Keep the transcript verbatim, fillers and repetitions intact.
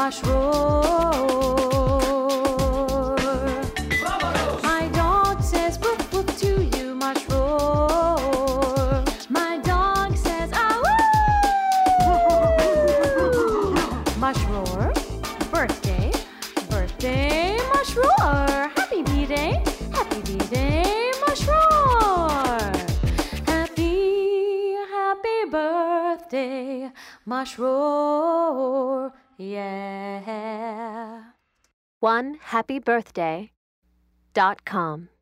Mushroar. My dog says woof woof to you, Mushroar. My dog says ah woo. Mushroar, birthday, birthday, Mushroar. Happy B-Day, happy B-Day, Mushroar. Happy, happy birthday, Mushroar, yeah. one happy birthday dot com